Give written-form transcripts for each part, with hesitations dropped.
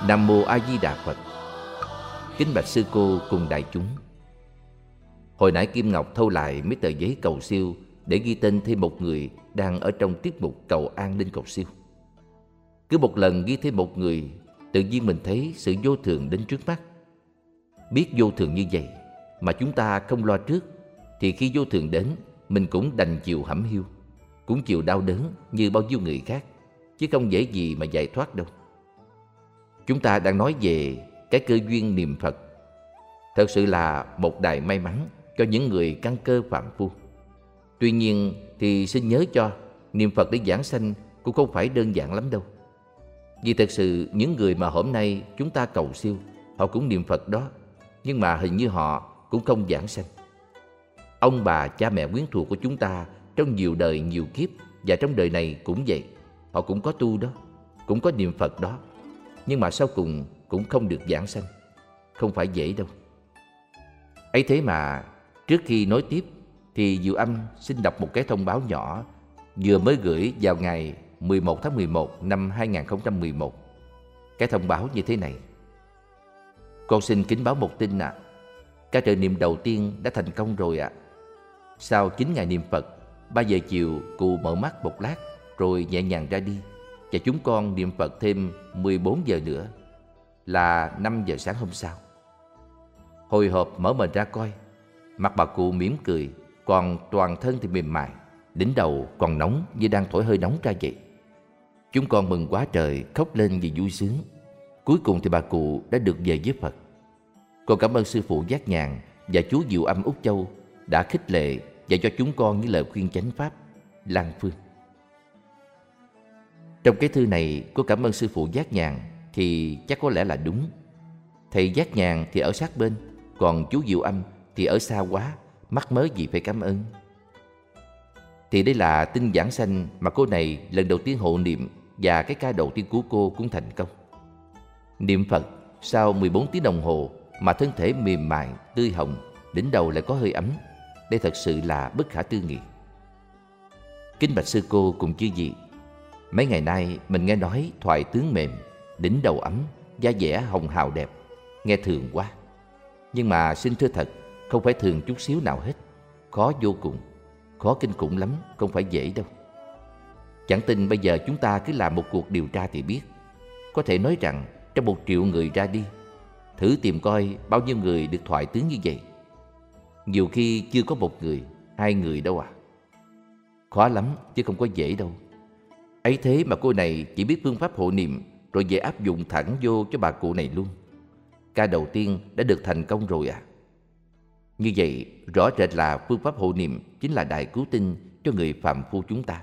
Nam Mô A Di Đà Phật. Kính bạch sư cô cùng đại chúng. Hồi nãy Kim Ngọc thâu lại mấy tờ giấy cầu siêu để ghi tên thêm một người đang ở trong tiết mục cầu an linh cầu siêu. Cứ một lần ghi thêm một người, tự nhiên mình thấy sự vô thường đến trước mắt. Biết vô thường như vậy mà chúng ta không lo trước, thì khi vô thường đến, mình cũng đành chịu hẩm hiu, cũng chịu đau đớn như bao nhiêu người khác, chứ không dễ gì mà giải thoát đâu. Chúng ta đang nói về cái cơ duyên niệm Phật. Thật sự là một đại may mắn cho những người căn cơ phàm phu. Tuy nhiên thì xin nhớ cho, niệm Phật để giảng sanh cũng không phải đơn giản lắm đâu. Vì thật sự những người mà hôm nay chúng ta cầu siêu, họ cũng niệm Phật đó, nhưng mà hình như họ cũng không giảng sanh. Ông bà, cha mẹ quyến thuộc của chúng ta trong nhiều đời nhiều kiếp, và trong đời này cũng vậy, họ cũng có tu đó, cũng có niệm Phật đó, nhưng mà sau cùng cũng không được giảng sanh. Không phải dễ đâu. Ấy thế mà trước khi nói tiếp thì Diệu Âm xin đọc một cái thông báo nhỏ vừa mới gửi vào ngày 11 tháng 11 năm 2011. Cái thông báo như thế này: con xin kính báo một tin ạ. Ca trợ niệm đầu tiên đã thành công rồi ạ. Sau 9 ngày niệm Phật, 3 giờ chiều cụ mở mắt một lát rồi nhẹ nhàng ra đi, và chúng con niệm Phật thêm 14 giờ nữa là 5 giờ sáng hôm sau. Hồi hộp mở mình ra coi, mặt bà cụ mỉm cười, còn toàn thân thì mềm mại, đỉnh đầu còn nóng như đang thổi hơi nóng ra vậy. Chúng con mừng quá trời, khóc lên vì vui sướng. Cuối cùng thì bà cụ đã được về với Phật. Con cảm ơn sư phụ Giác Nhàn và chú Diệu Âm Úc Châu đã khích lệ và cho chúng con những lời khuyên chánh pháp. Lan Phương. Trong cái thư này có cảm ơn sư phụ Giác Nhàn thì chắc có lẽ là đúng. Thầy Giác Nhàn thì ở sát bên, còn chú Diệu Âm thì ở xa quá, mắc mớ gì phải cảm ơn. Thì đây là tin giảng sanh mà cô này lần đầu tiên hộ niệm, và cái ca đầu tiên của cô cũng thành công. Niệm Phật sau 14 tiếng đồng hồ mà thân thể mềm mại, tươi hồng, đỉnh đầu lại có hơi ấm. Đây thật sự là bất khả tư nghị. Kính bạch sư cô cùng chư vị, mấy ngày nay mình nghe nói thoại tướng mềm, đỉnh đầu ấm, da dẻ hồng hào đẹp, nghe thường quá. Nhưng mà xin thưa thật, không phải thường chút xíu nào hết. Khó vô cùng, khó kinh khủng lắm, không phải dễ đâu. Chẳng tin bây giờ chúng ta cứ làm một cuộc điều tra thì biết. Có thể nói rằng trong 1 triệu người ra đi, thử tìm coi bao nhiêu người được thoại tướng như vậy. Nhiều khi chưa có 1 người, 2 người đâu à. Khó lắm chứ không có dễ đâu. Ấy thế mà cô này chỉ biết phương pháp hộ niệm rồi về áp dụng thẳng vô cho bà cụ này luôn. Ca đầu tiên đã được thành công rồi à. Như vậy rõ rệt là phương pháp hộ niệm chính là đại cứu tinh cho người phàm phu chúng ta.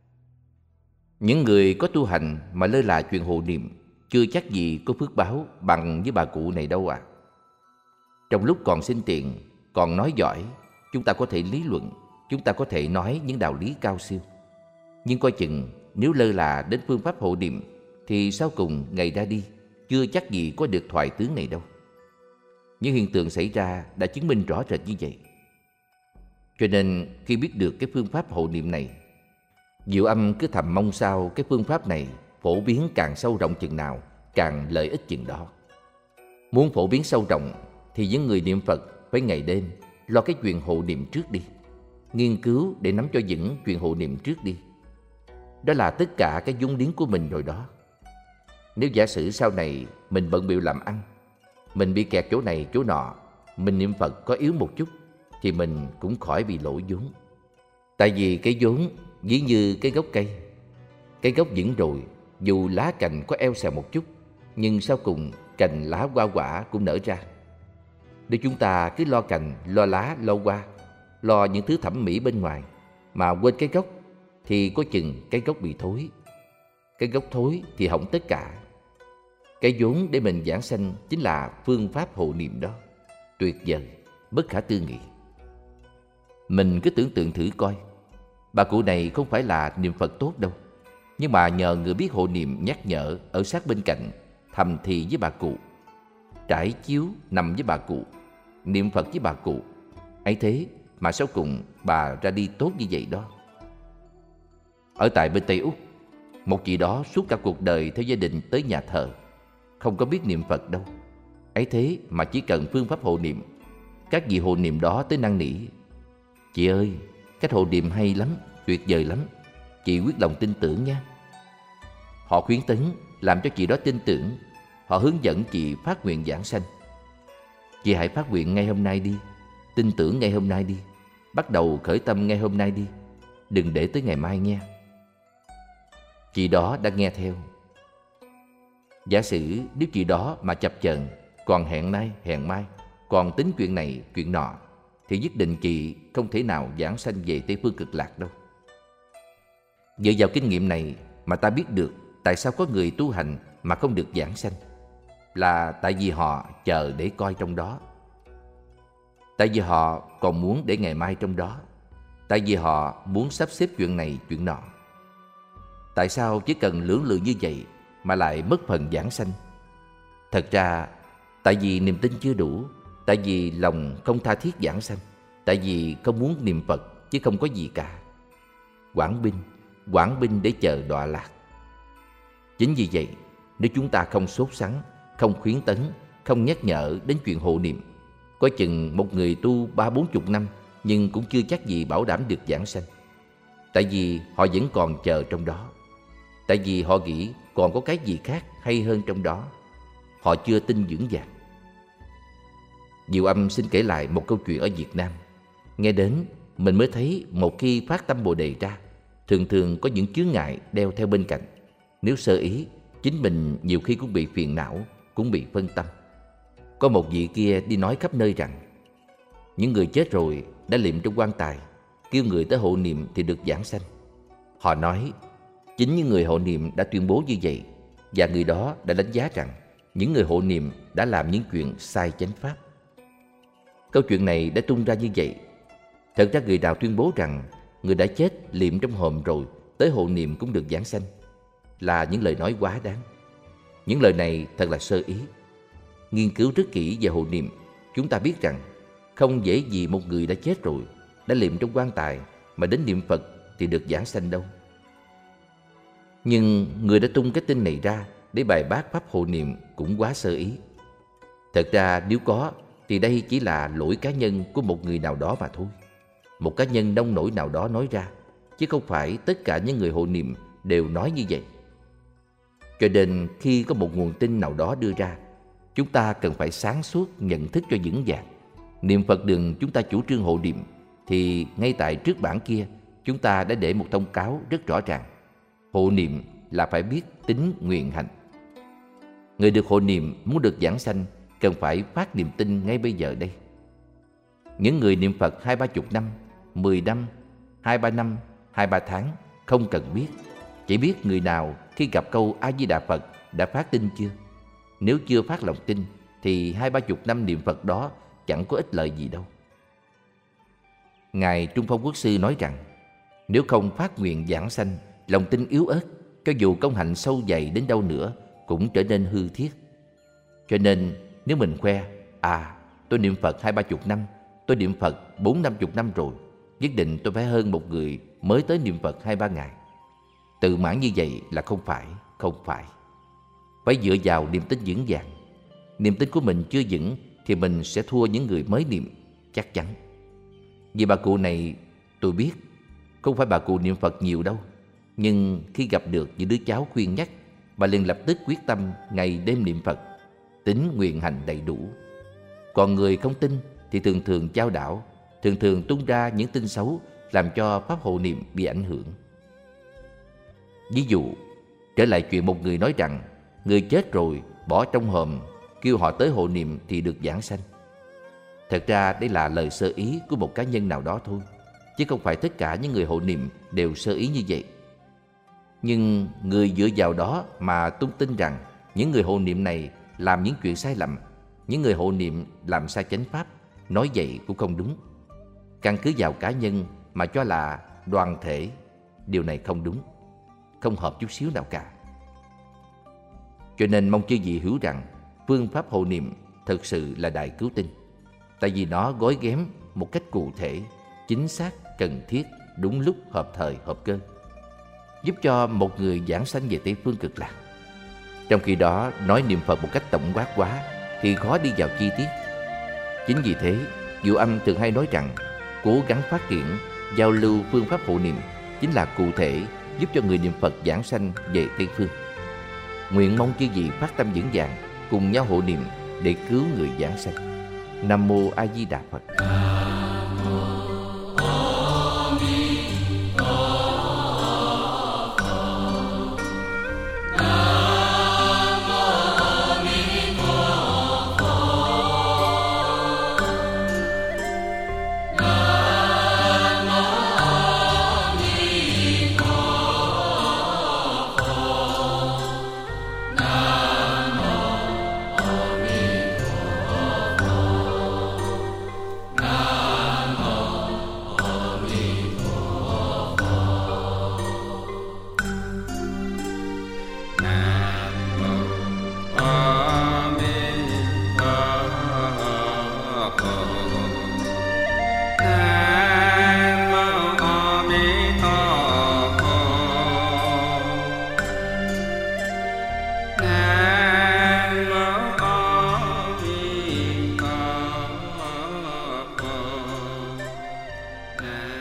Những người có tu hành mà lơ là chuyện hộ niệm chưa chắc gì có phước báo bằng với bà cụ này đâu à. Trong lúc còn sinh tiền, còn nói giỏi, chúng ta có thể lý luận, chúng ta có thể nói những đạo lý cao siêu. Nhưng coi chừng nếu lơ là đến phương pháp hộ niệm thì sau cùng ngày ra đi chưa chắc gì có được thoại tướng này đâu. Những hiện tượng xảy ra đã chứng minh rõ rệt như vậy. Cho nên khi biết được cái phương pháp hộ niệm này, Diệu Âm cứ thầm mong sao cái phương pháp này phổ biến càng sâu rộng chừng nào, càng lợi ích chừng đó. Muốn phổ biến sâu rộng thì những người niệm Phật phải ngày đêm lo cái chuyện hộ niệm trước đi, nghiên cứu để nắm cho vững chuyện hộ niệm trước đi. Đó là tất cả cái vốn liếng của mình rồi đó. Nếu giả sử sau này mình bận bịu làm ăn, mình bị kẹt chỗ này chỗ nọ, mình niệm Phật có yếu một chút thì mình cũng khỏi bị lỗ vốn. Tại vì cái vốn ví như cái gốc cây. Cái gốc vững rồi, dù lá cành có eo xèo một chút, nhưng sau cùng cành lá hoa quả cũng nở ra. Nếu chúng ta cứ lo cành, lo lá, lo hoa, lo những thứ thẩm mỹ bên ngoài mà quên cái gốc, thì có chừng cái gốc bị thối. Cái gốc thối thì hỏng tất cả. Cái vốn để mình giảng sanh chính là phương pháp hộ niệm đó. Tuyệt vời, bất khả tư nghị. Mình cứ tưởng tượng thử coi, bà cụ này không phải là niệm Phật tốt đâu, nhưng mà nhờ người biết hộ niệm nhắc nhở ở sát bên cạnh, thầm thì với bà cụ, trải chiếu nằm với bà cụ, niệm Phật với bà cụ. Ấy thế mà sau cùng bà ra đi tốt như vậy đó. Ở tại bên Tây Úc, một chị đó suốt cả cuộc đời theo gia đình tới nhà thờ, không có biết niệm Phật đâu. Ấy thế mà chỉ cần phương pháp hộ niệm, các vị hộ niệm đó tới năn nỉ: "Chị ơi, cách hộ niệm hay lắm, tuyệt vời lắm, chị quyết lòng tin tưởng nha." Họ khuyến tấn làm cho chị đó tin tưởng. Họ hướng dẫn chị phát nguyện giảng sanh: "Chị hãy phát nguyện ngay hôm nay đi, tin tưởng ngay hôm nay đi, bắt đầu khởi tâm ngay hôm nay đi, đừng để tới ngày mai nghe." Chị đó đã nghe theo. Giả sử nếu chị đó mà chập chờn, còn hẹn nay hẹn mai, còn tính chuyện này chuyện nọ, thì nhất định chị không thể nào giảng sanh về Tây Phương Cực Lạc đâu. Dựa vào kinh nghiệm này mà ta biết được tại sao có người tu hành mà không được giảng sanh, là tại vì họ chờ để coi trong đó. Tại vì họ còn muốn để ngày mai trong đó. Tại vì họ muốn sắp xếp chuyện này chuyện nọ. Tại sao chỉ cần lưỡng lự như vậy mà lại mất phần giảng sanh? Thật ra tại vì niềm tin chưa đủ, tại vì lòng không tha thiết giảng sanh, tại vì không muốn niệm Phật chứ không có gì cả. Hoãn binh để chờ đọa lạc. Chính vì vậy, nếu chúng ta không sốt sắng, không khuyến tấn, không nhắc nhở đến chuyện hộ niệm, có chừng một người tu 30-40 năm nhưng cũng chưa chắc gì bảo đảm được giảng sanh. Tại vì họ vẫn còn chờ trong đó. Tại vì họ nghĩ còn có cái gì khác hay hơn trong đó. Họ chưa tin vững vàng. Diệu Âm xin kể lại một câu chuyện ở Việt Nam. Nghe đến, mình mới thấy một khi phát tâm Bồ Đề ra, thường thường có những chướng ngại đeo theo bên cạnh. Nếu sơ ý, chính mình nhiều khi cũng bị phiền não, cũng bị phân tâm. Có một vị kia đi nói khắp nơi rằng những người chết rồi đã liệm trong quan tài, kêu người tới hộ niệm thì được giảng sanh. Họ nói chính những người hộ niệm đã tuyên bố như vậy, và người đó đã đánh giá rằng những người hộ niệm đã làm những chuyện sai chánh pháp. Câu chuyện này đã tung ra như vậy. Thật ra người nào tuyên bố rằng người đã chết liệm trong hòm rồi tới hộ niệm cũng được giảng sanh là những lời nói quá đáng. Những lời này thật là sơ ý. Nghiên cứu rất kỹ về hộ niệm, chúng ta biết rằng không dễ gì một người đã chết rồi, đã liệm trong quan tài mà đến niệm Phật thì được giảng sanh đâu. Nhưng người đã tung cái tin này ra để bài bác pháp hộ niệm cũng quá sơ ý. Thật ra nếu có thì đây chỉ là lỗi cá nhân của một người nào đó mà thôi. Một cá nhân nông nổi nào đó nói ra, chứ không phải tất cả những người hộ niệm đều nói như vậy. Cho nên khi có một nguồn tin nào đó đưa ra, chúng ta cần phải sáng suốt nhận thức cho vững vàng. Niệm Phật đường chúng ta chủ trương hộ niệm thì ngay tại trước bảng kia chúng ta đã để một thông cáo rất rõ ràng. Hộ niệm là phải biết tín nguyện hành. Người được hộ niệm muốn được giảng sanh cần phải phát niềm tin ngay bây giờ đây. Những người niệm Phật 20-30 năm, 10 năm, 2-3 năm, 2-3 tháng không cần biết. Chỉ biết người nào khi gặp câu A-di-đà Phật đã phát tin chưa. Nếu chưa phát lòng tin thì 20-30 năm niệm Phật đó chẳng có ích lợi gì đâu. Ngài Trung Phong Quốc sư nói rằng nếu không phát nguyện giảng sanh, lòng tin yếu ớt, cho dù công hạnh sâu dày đến đâu nữa cũng trở nên hư thiết. Cho nên nếu mình khoe tôi niệm Phật 20-30 năm, tôi niệm Phật 40-50 năm rồi, nhất định tôi phải hơn một người mới tới niệm Phật 2-3 ngày. Tự mãn như vậy là không phải. Phải dựa vào niềm tin vững vàng. Niềm tin của mình chưa vững thì mình sẽ thua những người mới niệm, chắc chắn. Vì bà cụ này tôi biết, không phải bà cụ niệm Phật nhiều đâu, nhưng khi gặp được những đứa cháu khuyên nhắc, bà liền lập tức quyết tâm ngày đêm niệm Phật, tín nguyện hành đầy đủ. Còn người không tin thì thường thường chao đảo, thường thường tung ra những tin xấu làm cho pháp hộ niệm bị ảnh hưởng. Ví dụ, trở lại chuyện một người nói rằng người chết rồi bỏ trong hòm, kêu họ tới hộ niệm thì được giảng sanh. Thật ra đây là lời sơ ý của một cá nhân nào đó thôi, chứ không phải tất cả những người hộ niệm đều sơ ý như vậy. Nhưng người dựa vào đó mà tung tin rằng những người hộ niệm này làm những chuyện sai lầm, những người hộ niệm làm sai chánh pháp, nói vậy cũng không đúng. Căn cứ vào cá nhân mà cho là đoàn thể, điều này không đúng, không hợp chút xíu nào cả. Cho nên mong chư vị hiểu rằng phương pháp hộ niệm thực sự là đại cứu tinh, tại vì nó gói ghém một cách cụ thể, chính xác, cần thiết, đúng lúc, hợp thời, hợp cơ, giúp cho một người giảng sanh về Tây Phương Cực Lạc. Trong khi đó, nói niệm Phật một cách tổng quát quá thì khó đi vào chi tiết. Chính vì thế, Diệu Âm thường hay nói rằng cố gắng phát triển, giao lưu phương pháp hộ niệm chính là cụ thể giúp cho người niệm Phật giảng sanh về Tây Phương. Nguyện mong chư vị phát tâm vững vàng, cùng nhau hộ niệm để cứu người giảng sanh. Nam Mô A Di Đà Phật. Nam